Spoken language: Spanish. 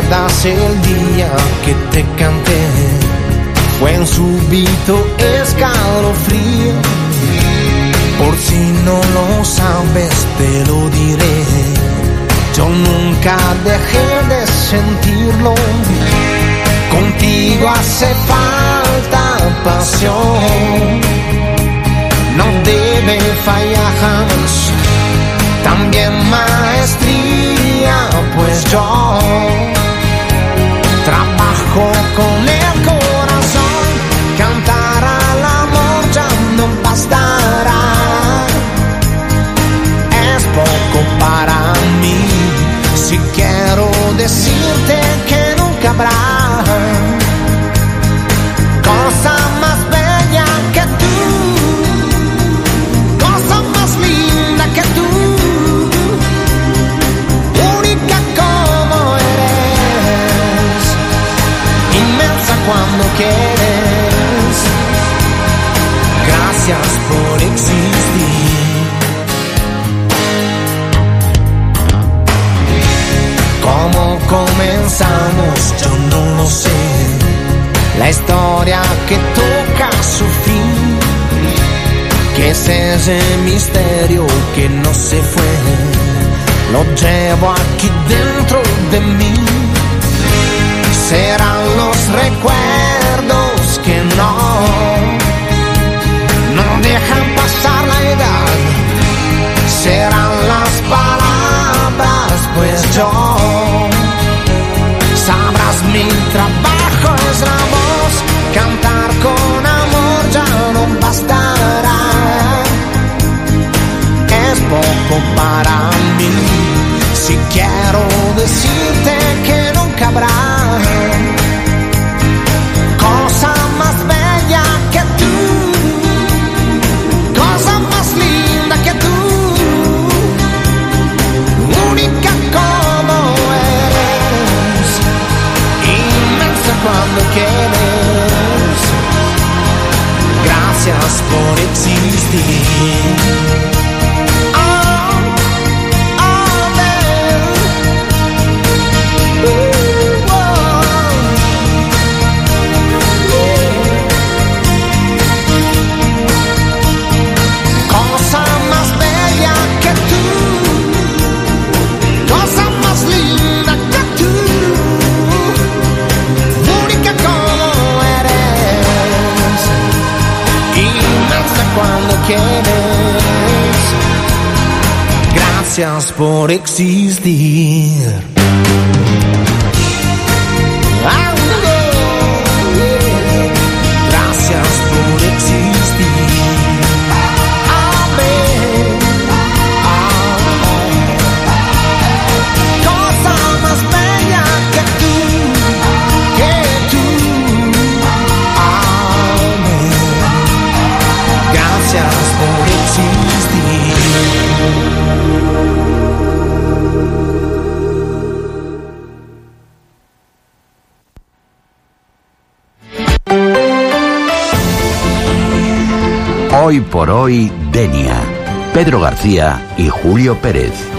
¿Recuerdas el día que te canté? Fue un súbito escalofrío. Por si no lo sabes, te lo diré. Yo nunca dejé de sentirlo. Contigo hace falta pasión. No debe fallar jamás. También maestría, pues yo trabajo con el corazón. Cantar al amor ya no bastará. Es poco para mí. Si quiero decirte que nunca habrá cosa más bella que tú, cosa más linda que tú, única como eres, inmensa cuando quieres. Gracias por existir. ¿Cómo comenzamos? Yo no lo sé. La historia que toca su fin, que es ese misterio que no se fue, lo llevo aquí dentro de mí. Serán los recuerdos que no dejan pasar la edad. Serán las palabras, pues yo sabrás mi trabajo es la voz. Cantar con amor ya no bastará. Es poco para mí. Si quiero decirte que nunca habrá cosa más bella que tú, cosa más linda que tú, única como eres, inmensa cuando quieres. Gracias por existir. Cuando quieres, gracias por existir. Gracias por existir. Amén. Cosa más bella que tú, amén. Gracias por existir. Hoy por hoy, Denia. Pedro García y Julio Pérez.